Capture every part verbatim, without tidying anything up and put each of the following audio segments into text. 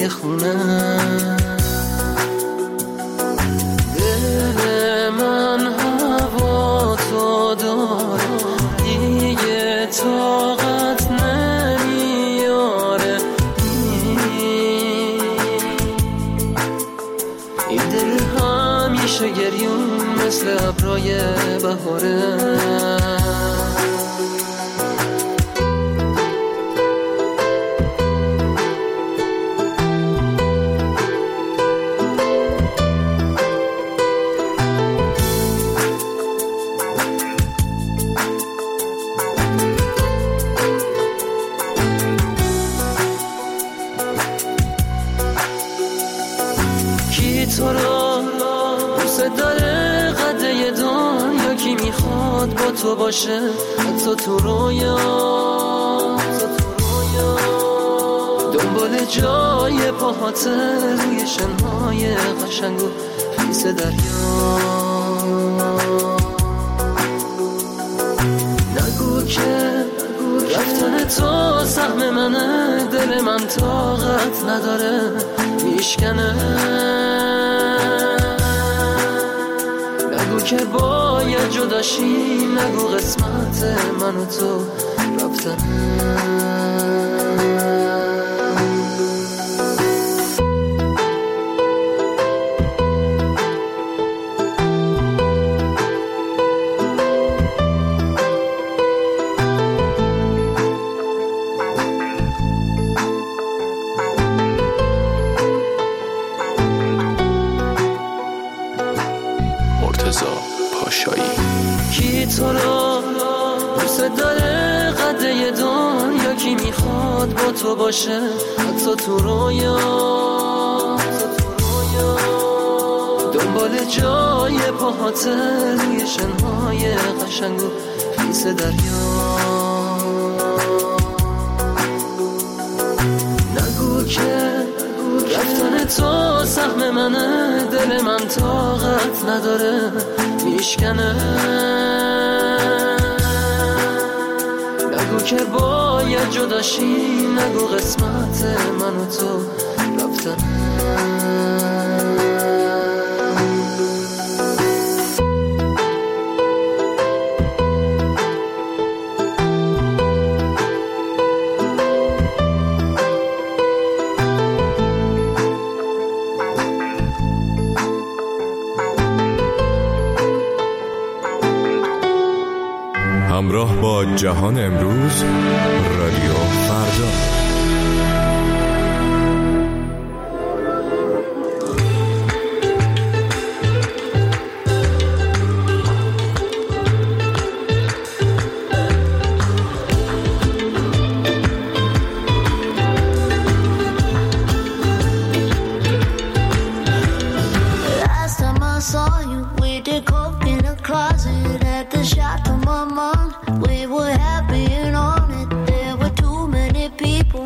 توی خونه. دل من هوا تو داره دیگه طاقت نمیاره. این دل همیشه گریون مثل ابرای بهاره. تو رو دوست داره قده دنیا، کی میخواد با تو باشه حتی تو رویا. دنبال جای پاهات روی شنهای قشنگ و خیس دریا. نگو که رفتن تو سهم منه، دل من طاقت نداره میشکنه. نگو که باید جداشی، نگو قسمت من و تو رفتنه. کی تو رو دوست داره قده دنیا، کی میخواد با تو باشه حتی تو رویا. دنبال جای پاهات روی شنهای قشنگ و خیس دریا. نگو که رفتن تو سهم منه، دل من طاقت نداره میشکنه. نگو که باید جداشی، نگو قسمت من و تو رفتنه. همراه با جهان امروز، رادیو فردا. Last time I saw you, we did coke in a closet at the shop to my mom. We were happy and on it. There were too many people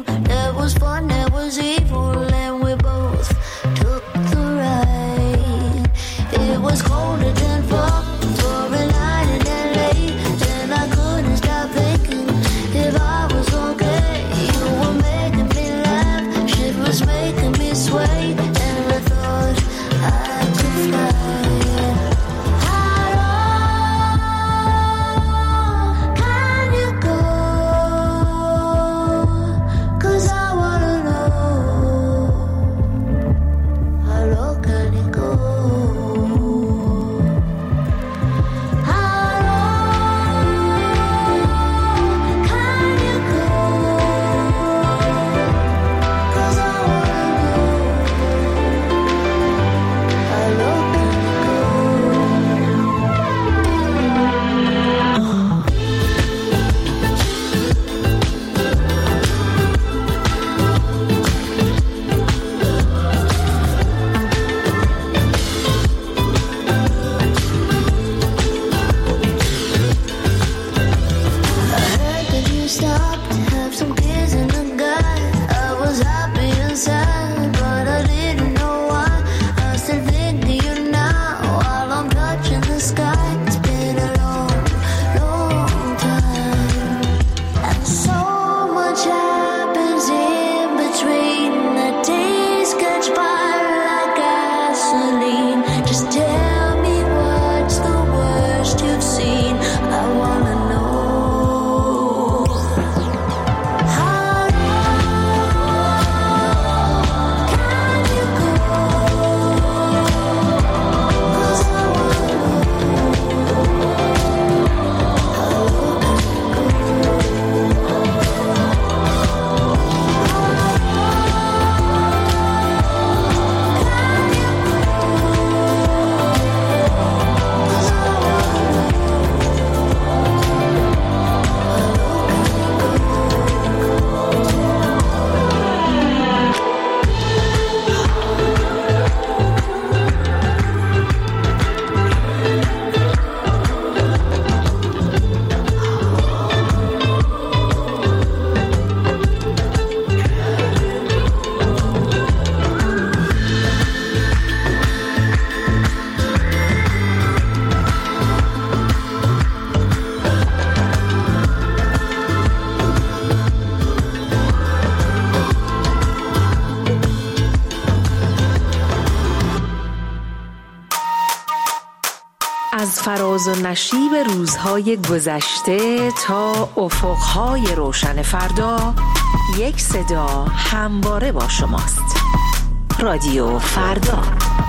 فراز و نشیب روزهای گذشته تا افقهای روشن فردا، یک صدا همواره با شماست. رادیو فردا.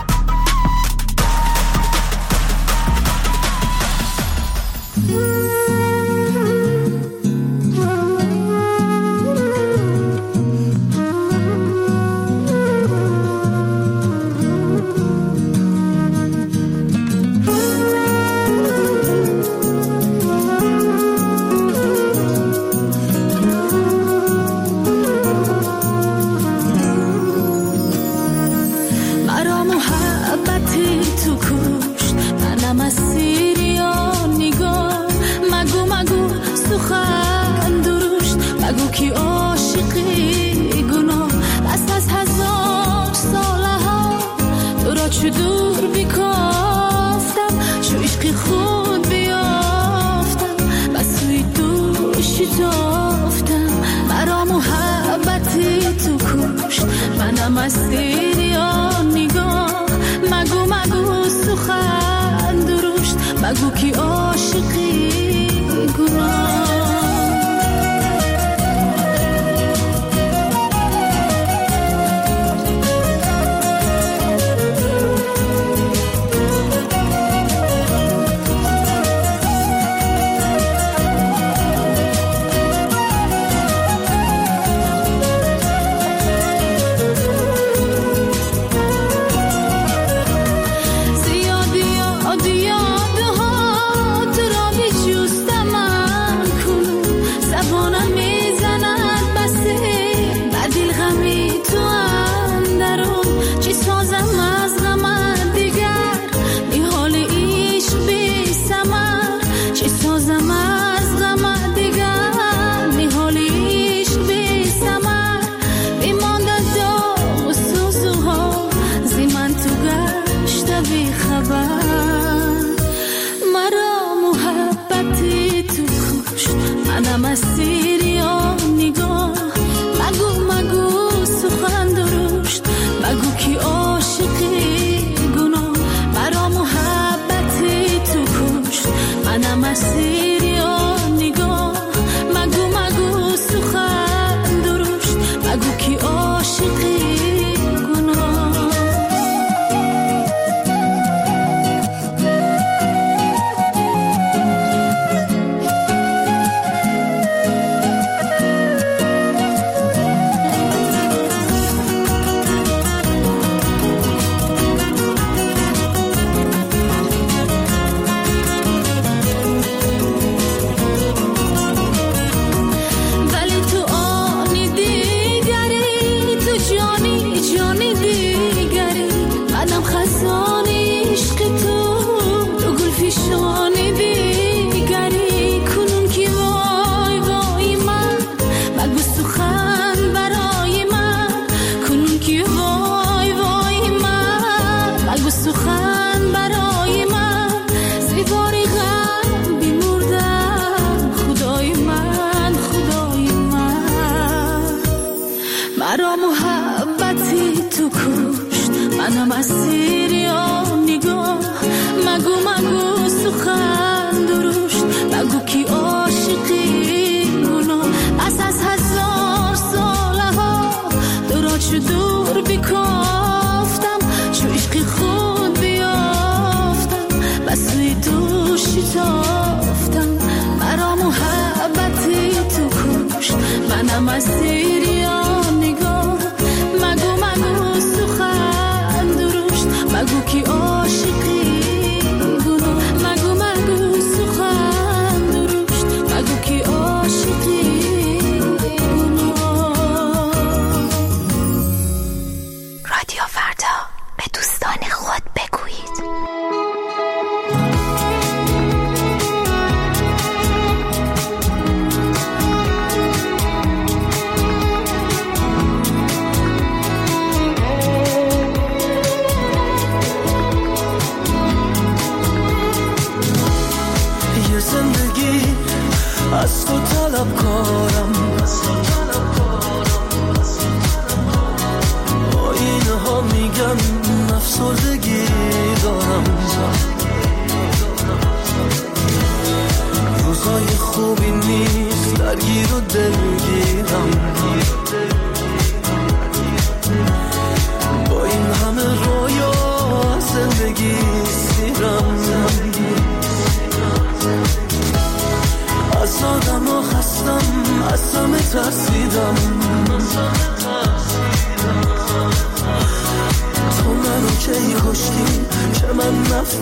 از تو طلب کارم آینه ها می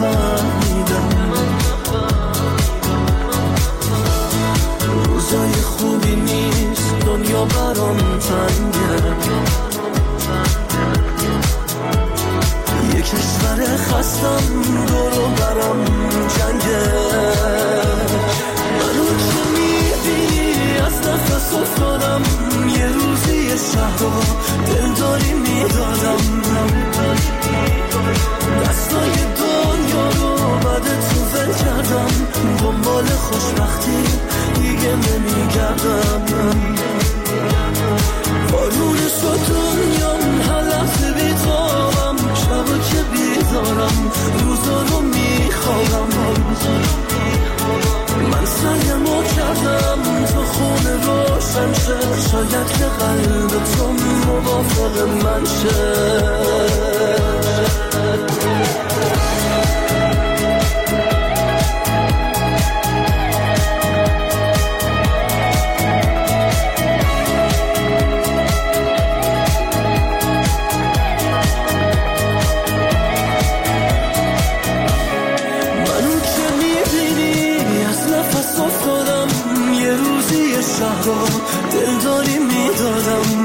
نفهمیدم روزای خوبی نیست دنیا برام تنگه یک کشور خستم دورو برام جنگه منو که میبینی از نفس افتادم یه روزی یه شهر دلداری میدادم دستای دنیا رو بعد تو ول کردم دنبال خوشبختی دیگه نمیگردم بارونه شد دنیام هر لحظه بیتابم شبا که بیدارم روزا رو میخوابم من سعیمو کردم تو خونه روشن شه شاید که قلب تو موافق من شه دلداری میدادم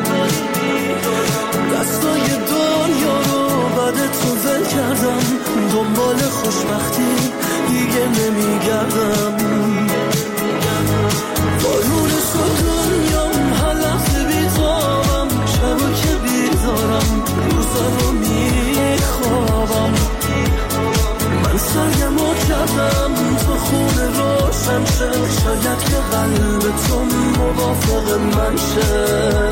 دستای دنیا رو بعد تو ول کردم دنبال خوشبختی دیگه نمیگردم بارون شد دنیام هر لحظه بیتابم شبا که بیدارم روزا رو میخوابم من سعیمو کردم تو خونه روشن شه شاید که قلب تو موافق من شه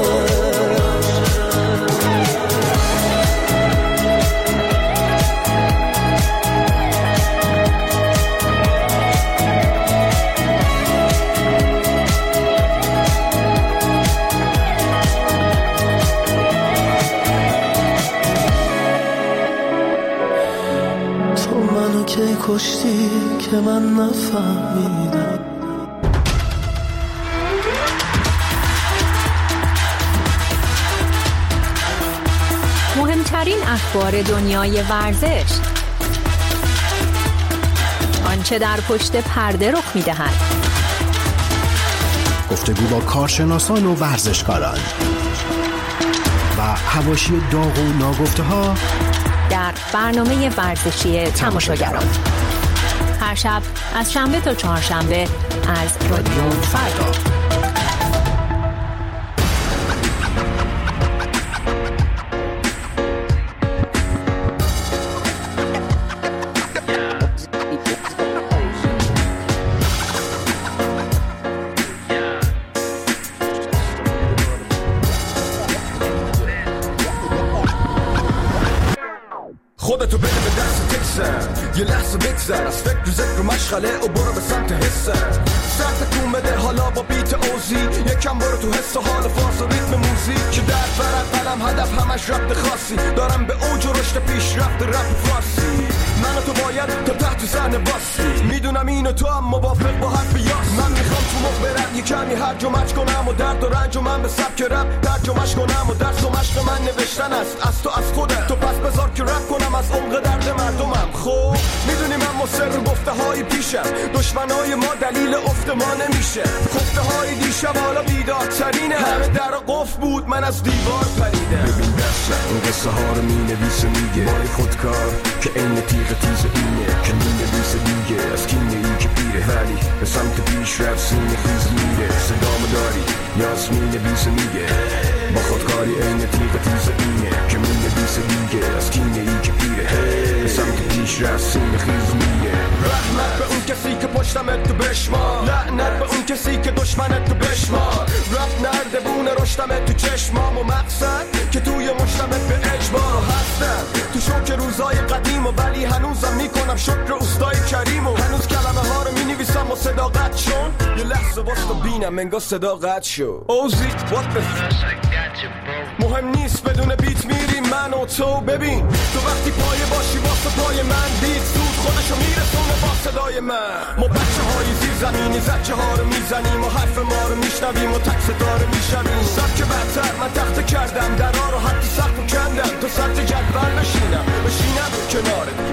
کی کشتی که من نفهمیدم مهمترین اخبار دنیای ورزش، آنچه در پشت پرده رخ می‌دهد، گفتگو با کارشناسان و ورزشکاران و حواشی داغ و ناگفته‌ها در برنامه ورزشی تماشاگران هر شب از شنبه تا چهارشنبه از رادیو فردا. خودتو بده به دست تکسر یه لحظه بگذر از فکر و ذکر و مشغله و برو به سمت حسر سرت کون بده حالا با بیت اوزی یکم برو تو حس و حال فاز و ریتم موزیک که درد برد قلم هدف همش ربط خاصی دارم به اوج و رشد پیش رفت رپ فارسی من و تو باید تا تحت زن باسی میدونم اینو تو هم موافق با حرف یاس من میخوام تو مخ برم یه کمی هرج و مچ کنم و درد و رنج و من به سبک رپ ترجمهش کنم و درس و مشق من نوشتن است از تو از خودت تو پس بذار که رپ کنم از عمق درد مردمم خب میدونی من مصر گفته های پیشم دشمنای ما دلیل افت ما نمیشه خفته های دیشب حالا بیدارترینه همه در قفل بود من از دیوار پریدم ببین دستم این قصه ها رو مینویسه میگه بای خودکار که این تیغ تیز اینه که مینویسه دیگه از کینه ای که پیره ولی به سمت پیش رفت سینه خیز میره صدامو داری یا از مینویسه میگه با خودکاری این تیغ تیز اینه که مینویسه دیگه از کینه ای که پیره به سمت پیش رفت سینه خیز میره رحمت به اون کسی که پشتمت تو بشمار لعنت به اون کسی که دشمنت تو بشمار رفت نرده بونه رشتمت تو چشمام و مقصد که توی مشتمت به اجبار هستم تو شوک روزای قدیم و ولی هنوزم میکنم شکر اوستای کریم و هنوز کلمه ها رو مینویسم و صداقت شون یه لحظه واسه بینم انگار صداقت شو اوزی what the مهم نیست بدون بیت میریم من و تو ببین تو وقتی پای باشی واسه پای من بیت زود خودشو میرسونه با صدای من ما بچه های زیر زمینی زچه ها رو میزنیم و حرف ما رو میشنویم و تک صدا رو میشنویم سبک بدتر من تخته کردم درها رو حتی سقف کندم تو سطح جدول بشینم بشینم کنارت بچینم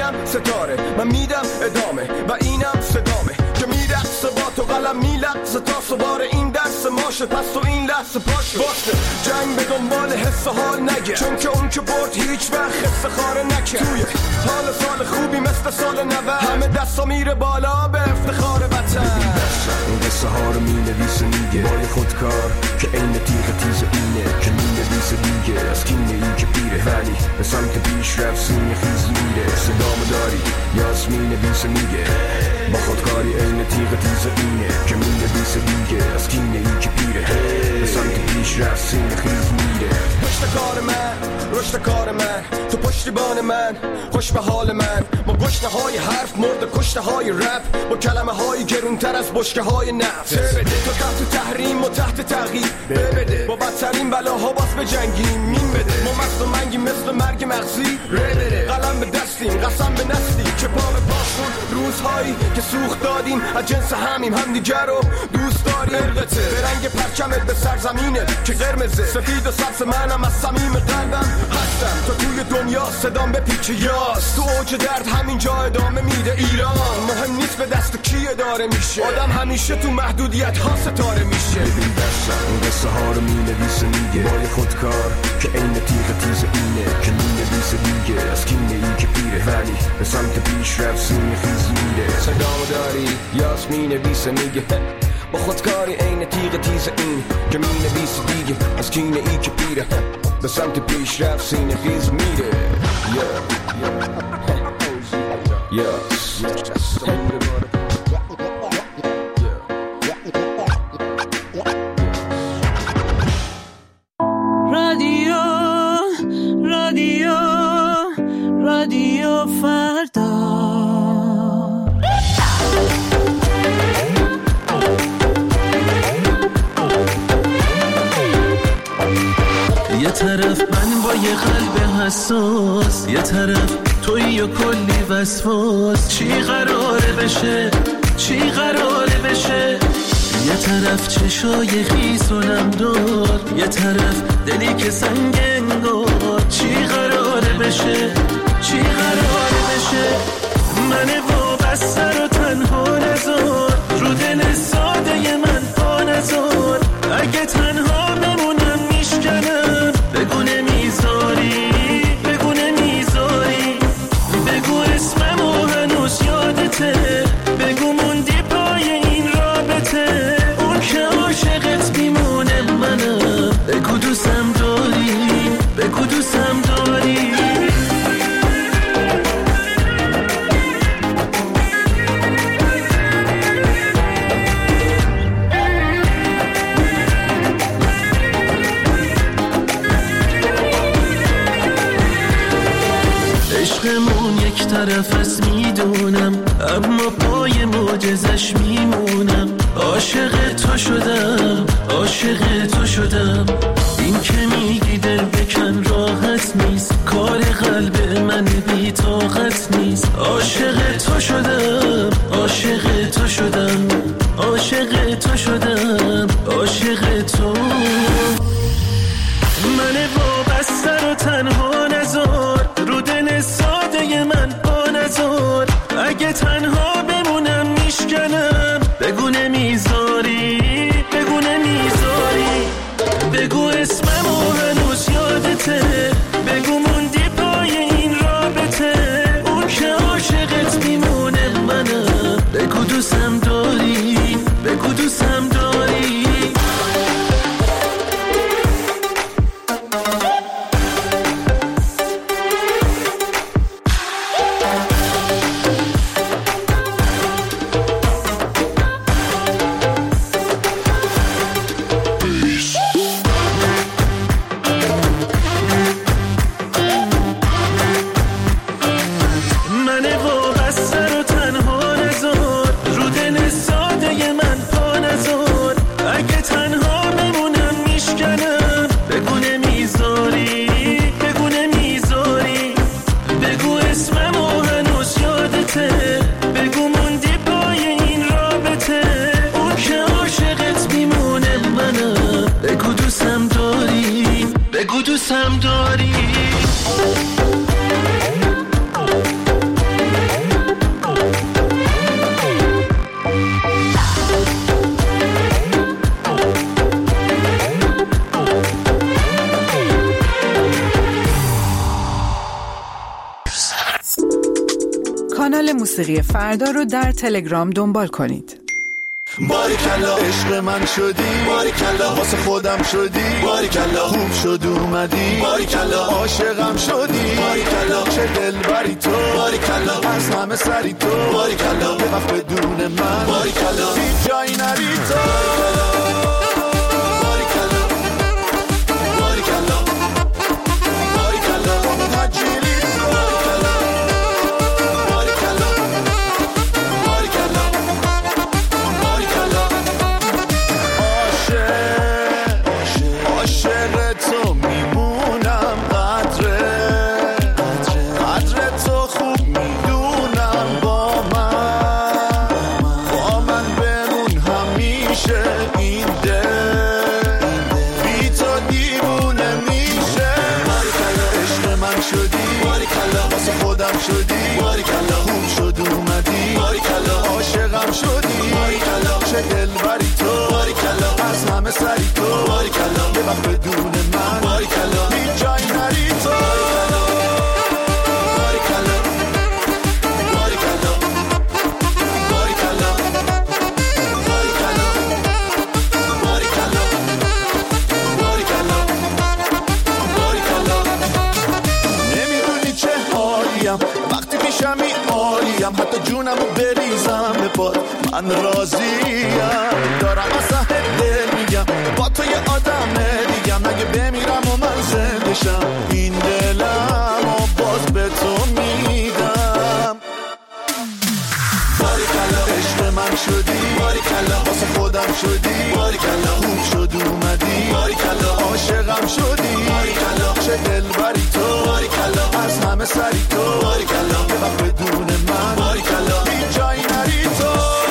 اینم ستاره من میدم ادامه و اینم صدامه که میرقصه با تو قلم میلقصه تا سوار این درس ماشه پس تو این لحظه پاشه واسه جنگ به دنبال حس حال نگه چون که اون که برد هیچ وقت خسته خاره نکه توی حال سال خوبی مثل سال نود همه دستا میره بالا به افتخار وطن این قصه ها رو می نویسه میگه بای خودکار که این تیغ تیز اینه که می نویسه دیگه از کینه این که پیره ولی به سمت پیش رفت سینه خیز میره صدامو داری یاس می نویسه میگه با خودکاری این تیغ تیز اینه که می نویسه دیگه از کینه این که پیره به سمت پیش رفت سینه خیز میره پشت کار من رشد کار من تو پشتیبان من خوش به حال من با گشنه های حرف مرد کشته های رپ با کلمه های گرونتر از بشکه های نفت تو تحت تحریم و تحت تغییر بده با بدترین بلاها باز به جنگیم مین بده ما مست و منگی مثل مرگ مغزی بده قلم به دستیم قسم به نسلی که پا به پاسون روزهایی که سوخت دادیم از جنس همیم همدیگه رو دوست داریم ارقته به رنگ پرچمت به سرزمینه که قرمزه سفید و سبز منم از صمیم قلبم هستم تا توی دنیا صدام به پیچ یاس تو اوج درد همینجا ادامه میده ایران مهم نیست به دست کی اداره میشه آدم همیشه تو محدودیت ها ستاره میشه ببین دستم این قصه ها رو می نویسه میگه بای خودکار که این تیغ تیز اینه که می نویسه دیگه از کینه این که پیره ولی به سمت پیش رفت سینه خیز میره صدامو داری یاس می نویسه میگه با خودکاری این تیغ تیز این که می نویسه دیگه از کینه ای که پیره به سمت پیش رفت سینه خیز میره رادیو رادیو رادیو فردا یه طرف من با یه قلب حساس یه طرف توی و کلی وسواس چی قراره بشه چی قراره بشه یه طرف چشای خیس و نمدار یه طرف دلی که سنگ انگار چی قراره بشه چی قراره بشه من وابسته رو تنها نذار رو دل ساده من پا نذار اگه تنها بمونم میشکنم بگو نمیذاری بگو نمیذاری بگو اسممو هنوز یادته بگو موندی پای این رابطه اون که عاشقت میمونه منم بگو دوستم داری بگو دوستم داری عشقمون یک طرف است میدونم اما پای معجزش میمونم عاشق تو شدم عاشق تو شدم این که میگی دل بکن راحت نیست کار قلب من بی طاقت نیست عاشق تو شدم عاشق تو شدم عاشق تو شدم عاشق تو من وابسته رو تنها نذار رو دل ساده من پا نذار اگه تنها بمونم میشکنم بگو نمیذاری بگو نمیذاری بگو اسممو هنوز یادته بگو موندی پای این رابطه اون که عاشقت میمونه منم بگو دوستم داری بگو دوستم داری دوستم داری کانال موسیقی فردا رو در تلگرام دنبال کنید. باریکلا عشق من شدی، باریکلا واسه خودم شدی، باریکلا خوب شد اومدی، باریکلا عاشقم شدی، باریکلا چه دلبری تو، باریکلا از همه سری تو، باریکلا یه وقت بدون من، باریکلا هیچ جایی نری تو. شدی باریکلا خوب شد اومدی باریکلا عاشقم شدی باریکلا چه دلبری تو باریکلا از همه سری تو باریکلا یه وقت بدون من باریکلا هیچ جایی نری تو باریکلا باریکلا باریکلا باریکلا باریکلا باریکلا باریکلا نمیدونی چه حالیم وقتی پیشمی عالیم حتی جونمو بریزم به پات من راضیم دارم اصلا دل میگم با تو یه آدم دیگم اگه بمیرم و من زنده شم این دلم و باز به تو میدم باریکلا عشق من شدی باریکلا واسه خودم شدی باریکلا خوب شد اومدی باریکلا عاشقم شدی باریکلا چه دلبری تو باریکلا از همه سری تو باریکلا یه وقت بدون من باریکلا هیچ جایی نری تو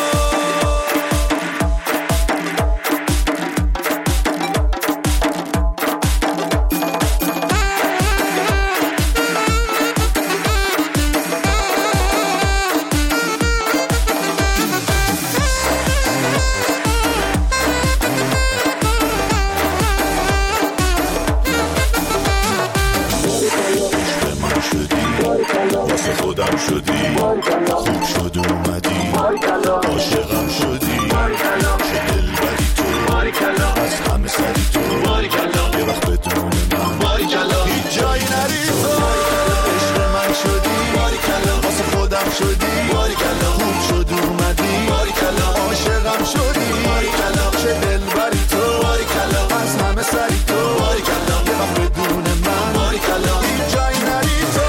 شدی خوب شد اومدی عاشقم شدی چه دلبری تو از همه سری تو یه وقت بدون من هیچ جایی نری تو عشق من شدی واسه خودم شدی خوب شد اومدی عاشقم شدی چه دلبری تو از همه سری تو یه وقت بدون من هیچ جایی نری تو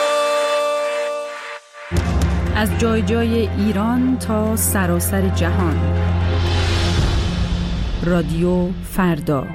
از جای جای ایران تا سراسر جهان. رادیو فردا.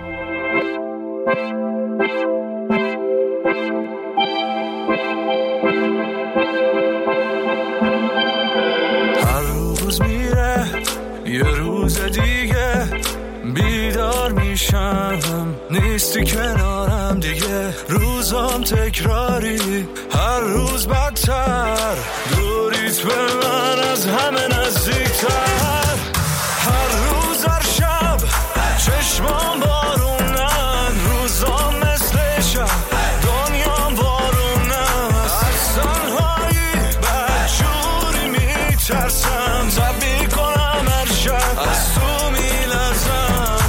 هر روز میره یه روز دیگه بیدار میشم نیستی کنارم دیگه روزام تکراری هر روز بدتر دوریت به من از همه نزدیکتر هر روز هر شب چشمام بارونن روزام مثل شب دنیام بارونن از تنهایی بدجوری میترسم زبی کنم هر شب از تو میلرزم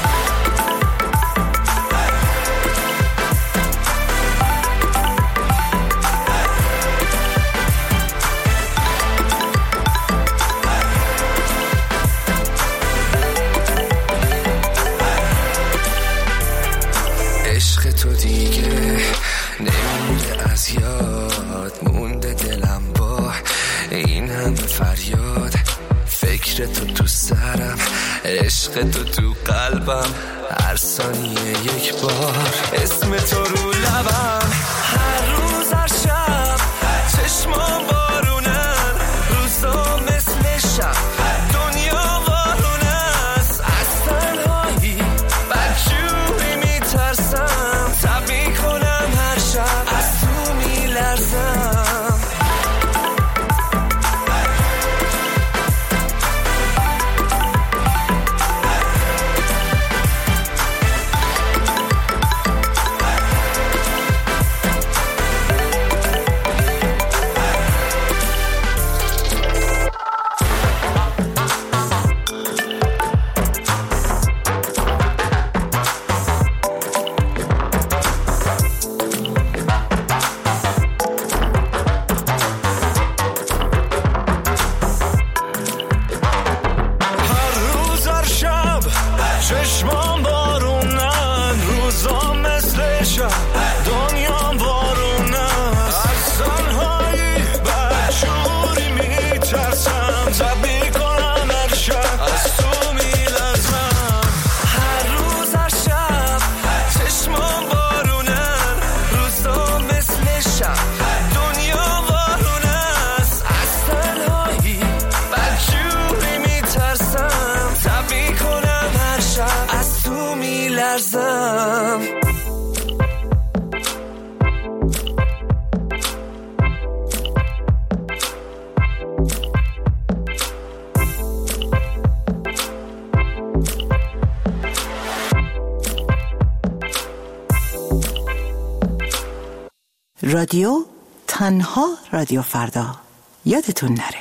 عشق تو دیگه نمیره از یاد مونده دلم با این همه فریاد فکر تو تو سرم عشق تو تو قلبم هر ثانیه یک بار اسم تو رو لبم هر روز هر شب چشمام بارونن روزا مثل شب دنیا بارونه است از تنهایی بدجوری میترسم تبی کنم هر شب از تو میلرزم رادیو تنها رادیو فردا، یادتون نره.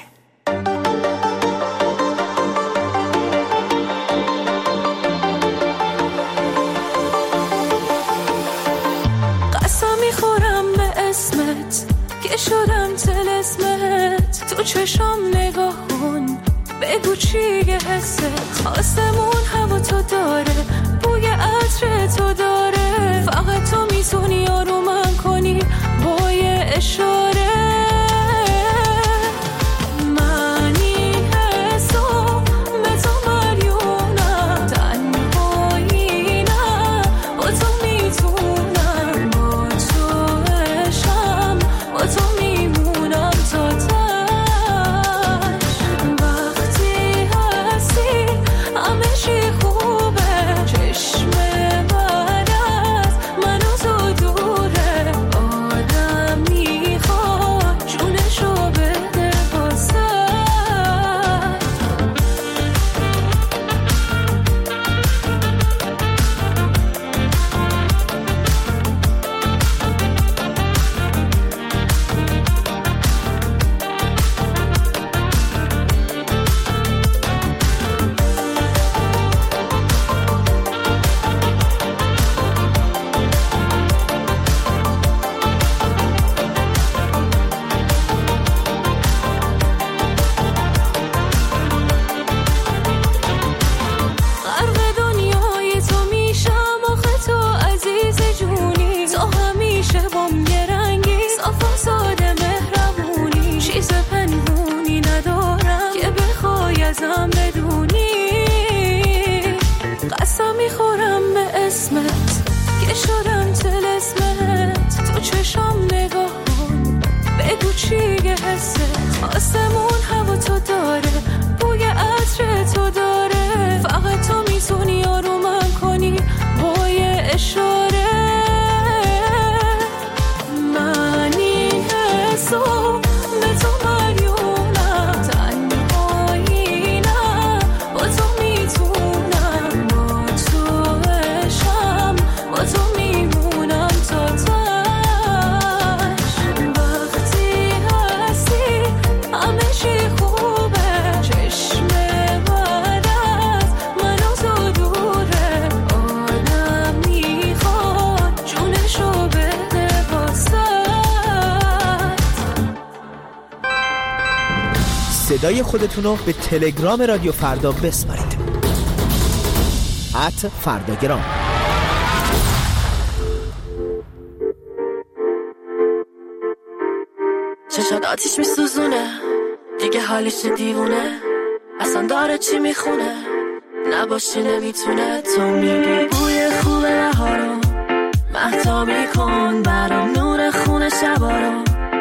قسم میخورم به اسمت که شدم طلسمت، تو چشم نگاه کن بگو چیه حست. آسمون هوا تو داره، بوی عطر تو داره، فقط تو میتونی آرومم کنی با یه اشاره. من این حسو به تو ملیونم، تنهایی نه با تو میتونم، با تو عشقم با تو میمونم تا ته. وقتی هستی همه چی خوبه، چشم بعد از من و تو دوره، آدم میخواد جونشو بده واسه. غرق دنیای تو میشم آخه تو عزیز جونی، تو همیشه بام یه رنگی، صاف و ساده مهربونی، چیز پنهونی ندارم که بخوای ازم بدونی. قسم میخورم به اسمت که شدم طلسمت، تو چشم نگاه کن بگو چیه حست. آسمون هوا تو داره، بوی عطر تو داره، فقط تو میتونی آرومم کنی با یه اشاره. من این حسو به تو ملیونم، تنهایی نه با تو میتونم، با تو عشقم با تو میمونم تا تهش. وقتی هستی همه چی خوبه، چشم بعد از من و تو دوره، آدم میخواد جونشو بده واسه. صدای خودتونو به تلگرام رادیو فردا بسپارید. ات فرداگرام. چشات آتیش میسوزونه، دیگه حالیش دیوونه، اصلا داره چی میخونه، نباشی نمیتونه. تو میدی بوی خوب بهارو، مهتابی کن برام نور خونه شبارو.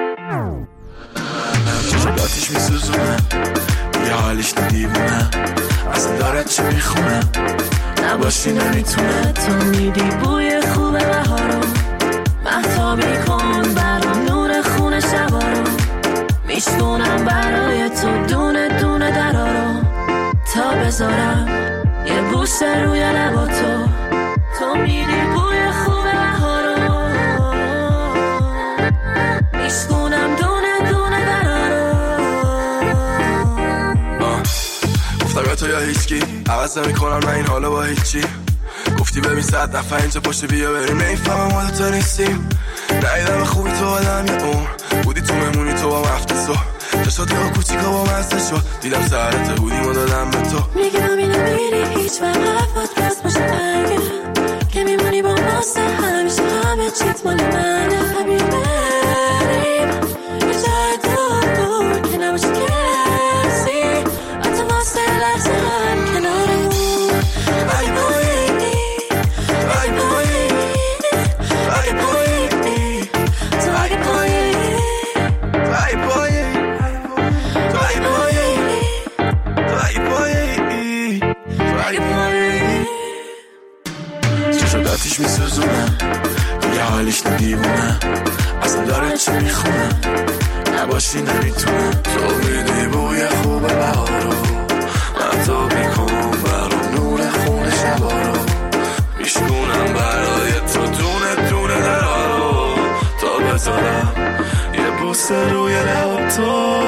چشات آتیش میسوزونه، دیگه حالیش دیوونه، اصلا داره چی میخونه، نباشی نمیتونه. تو میدی بوی خوب بهارو، مهتابی کن برام نور خونه شبارو. میشکنم برای تو دونه دونه درارو، تا بذارم یه بوسه روی لبا تو. تو میدی بوی خوب بهارو، میشکنم دونه دونه درارو. گفتم یا تو یا هیچکی، عوض نمی کنم من این حالا با هیچی. گفتی ببین صد نفر اینجا پشت بیا بریم، نیفهمم ما دوتا نیستیم. ندیدم خوبی تو آدم یه اون بودی، تو ممونی تو با مفتسو چشات یا کوچیکا با مزده شد، دیدم سرت بودیم و دادم به تو. میگم اینو میری هیچ وقت حرفات بس باشه برگه، که میمونی با ماسته همیشه، همه چیت مال منه. همین بریم یه جای دور که نباشه کسی، حتی واسه لحظه هم کنارمون. ای بایی ای بایی ای بایی تو اگه پایی ای بایی تو اگه پایی تو اگه پایی تو اگه پایی. چشم آتیش میسوزونه، دیگه حالیش ندیوونه، اصلا داره چی میخونه، نباشی نمیتونه. تو میدی بوی خوب بهارو، مهتاب میکن برام نور خونه شبارو. میشکنم برای تو دونه دونه درارو، تا دوست دارم، یه بوسه روی لب تو.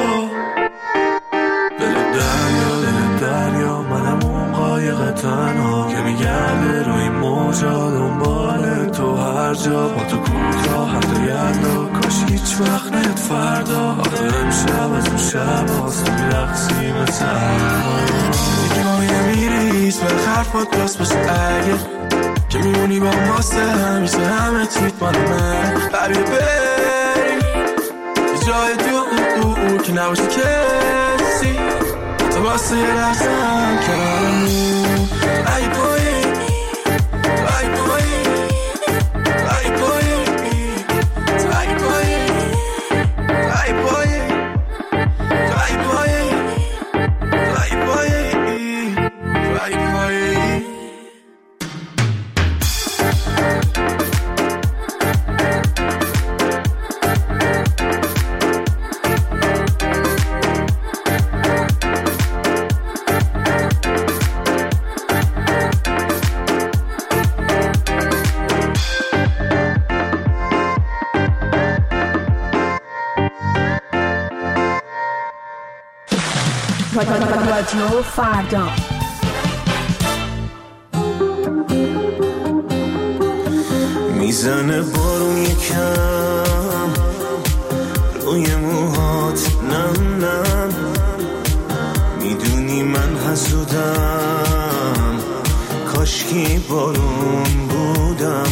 دل دریا دل دریا منم اون قایق تنها که میگرده روی موجا دنبال تو هر جا. با تو کوتاه حتی یلا کاش هیچ وقت نیاد فردا. آخه امشب از اون شب هاست میرقصیم مثل دیگه مایه میریز به حرفات راست باشه اگه که میمونی با ماسته همیشه همه چیت مال من. ببیه بریم یه جای دور که نباشه کسی تو واسه یه لحظم کنارمون. ای بایی ای بایی ای بایی ای بایی ای بایی ای بایی ای بایی ای بایی. رادیو فردا میزنه بارون یکم روی موهات نم نم. میدونی من حسودم کاشکی بارون بودم.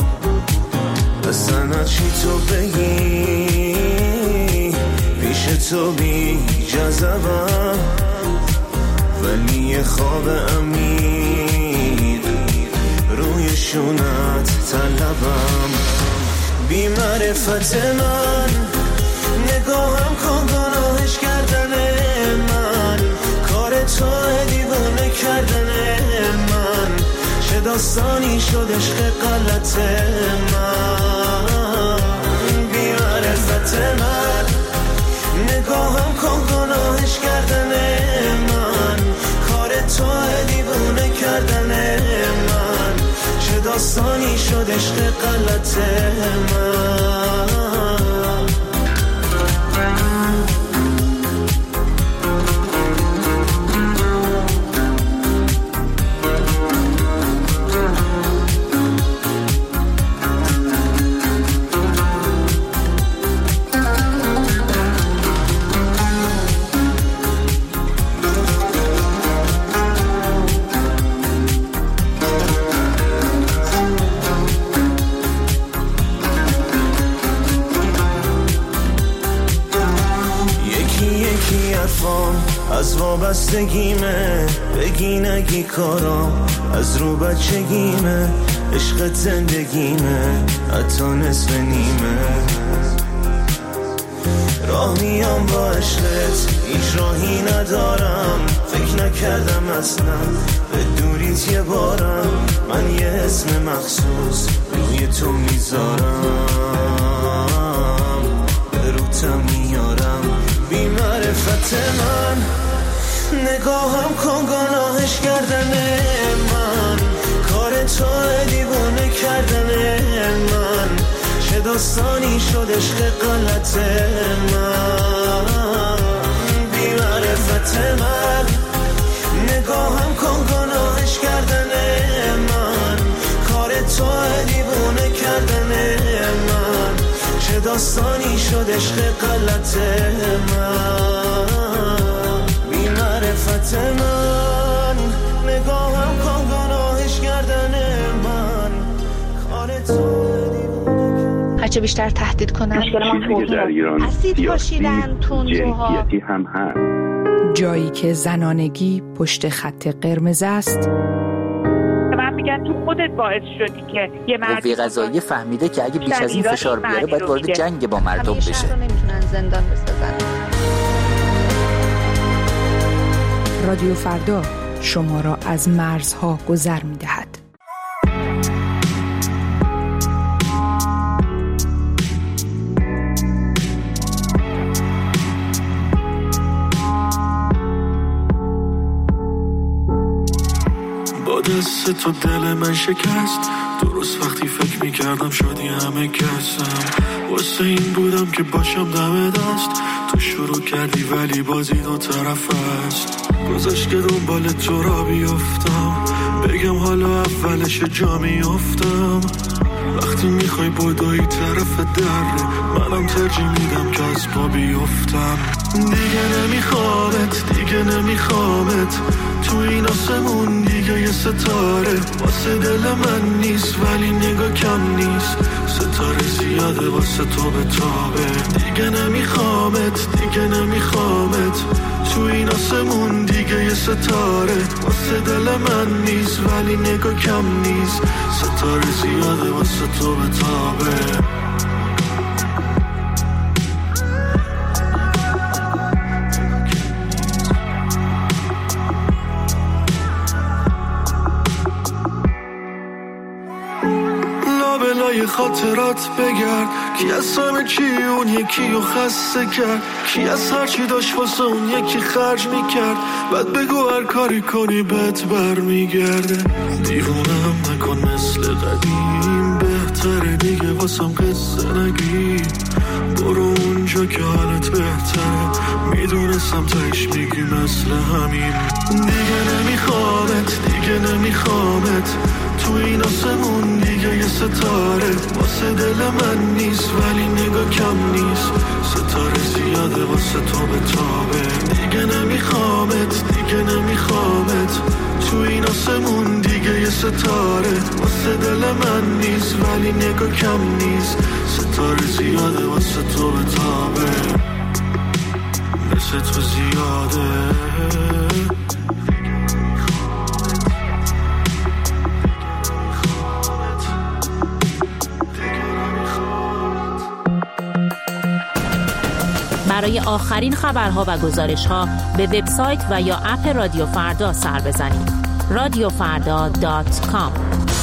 اصلا چی تو بگی پیش تو بی جذبم ولی یه خواب امید روی شونت طلبم. بی معرفت من نگاهم کن گناهش کردن من. کار تو دیوانه کردن من. چه داستانی شد عشق غلط من. بی معرفت من نگاهم کن گناهش کردن من. کار تو دیوانه کردن من. چه داستانی شد عشق غلط من. از وابستگیمه بگی نگی کارام از رو بچگیمه. عشقت زندگیمه حتی نصف نیمه. راه میام با عشقت هیچ راهی ندارم. فکر نکردم اصلا به دوریت یه بارم. من یه اسم مخصوص روی تو میذارم به روتم میارم. بی معرفت من نگاهم کن گناهش کردن من. کار تو دیوانه کردن من. چه داستانی شد عشق غلط من. بی معرفت من نگاهم کن گناهش کردن من. کار تو دیوانه کردن من. چه داستانی شد عشق غلط من. بی معرفت من نگاهم کن گناهش کردن من. کار تو هرچه بیشتر تهدید کنن چیزی که در ایران سیاسی جنسیتی هم هست. جایی که زنانگی پشت خط قرمز است. من میگن تو خودت باعث شدی که یه مرد قوه قضاییه فهمیده که اگه بیش از این فشار بیاره باید وارد جنگ با مردم بشه. شهر رو نمیتونن زندان بسازن. رادیو فردا شما را از مرزها گذر می‌دهد. با دست تو دل من شکست. درست وقتی فکر میکردم شادی همه کسم. واسه این بودم که باشم دم دست. تو شروع کردی ولی بازی دو طرف است. گذاشت که دنبال تو را بیفتم، بگم حالا اولش جا میفتم. وقتی میخوای بدوی طرف دره، منم ترجیح میدم که از پا بیفتم. دیگه نمیخوامت، دیگه نمیخوامت، تو این آسمون دیگه یه ستاره واسه دل من نیست، ولی نگاه کم نیست. ستاره زیاده واسه تو به تابه. دیگه نمیخوامت، دیگه نمیخوامت، تو این آسمون دیگه یه ستاره واسه دل من نیست، ولی نگاه کم نیست. ستاره زیاده واسه تو به تابه. لابلای خاطرات بگرد، کی از همه چی اون یکی رو خسته کرد، کی از هر چی داشت واسه اون یکی خرج میکرد. بعد بگو هر کاری کنی بهت بر میگرده. دیوونم نکن مثل قدیم، بهتره دیگه واسم قصه نگی. برو اونجا که حالت بهتره، میدونستم تایش میگی مثل همین. دیگه نمیخوامت، دیگه نمیخوامت، تو این آسمون دیگه یه ستاره واسه دل من نیست، ولی نگاه کم نیست. ستاره زیاده واسه تو به تابه. دیگه نمیخوامت، دیگه نمیخوامت، تو این آسمون دیگه یه ستاره واسه دل من نیست، ولی نگاه کم نیست. ستاره زیاده واسه تو به تابه. مثل تو زیاده. برای آخرین خبرها و گزارش‌ها به وبسایت و یا اپ رادیو فردا سر بزنید. رادیو فردا دات کام.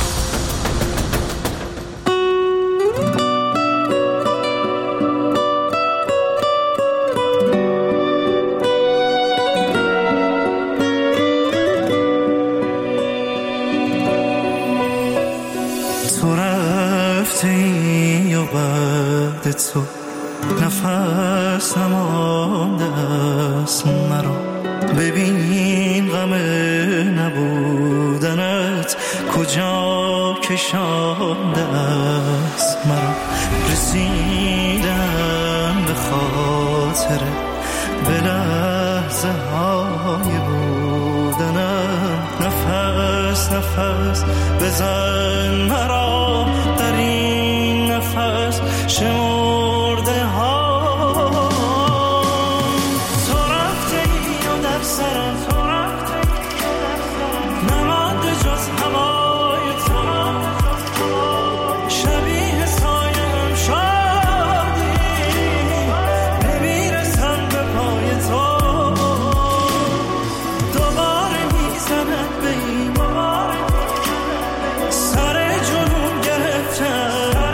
تو رفتی و بعد تو نفس نمانده است مرا. ببین غم نبودنت کجا کشانده است مرا. رسیدم به خاطر به لحظه های بودنم. نفس نفس بزن مرا در این نفس شمرده ها. تو رفتی و در سرم تو رفتی نمانده جز هوای تو. شبیه سایه‌ام شدی نمیرسم به پای تو. دوباره میزند به این سر جنون گرفتم.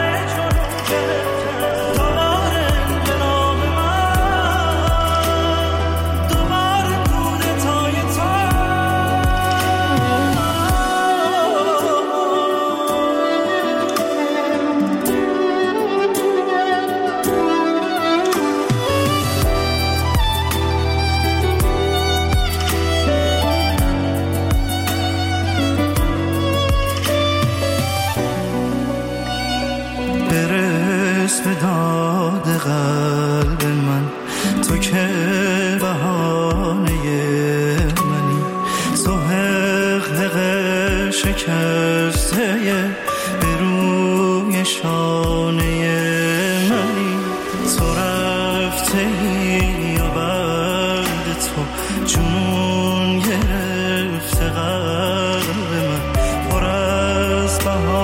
به داد قلب من تو که بهانه منی. تو حق حق شکسته به روی شانه منی. تو رفته و بعد تو جنون گرفته قلب من. پر از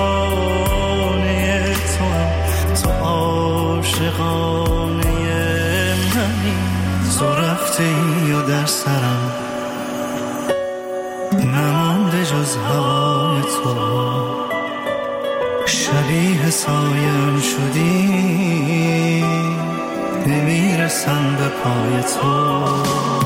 بهانه تو هم تو عاشقانه منی. تو رفتی و در سرم نمانده جز هوای تو. شبیه سایم شدی نمیرسم به پای تو.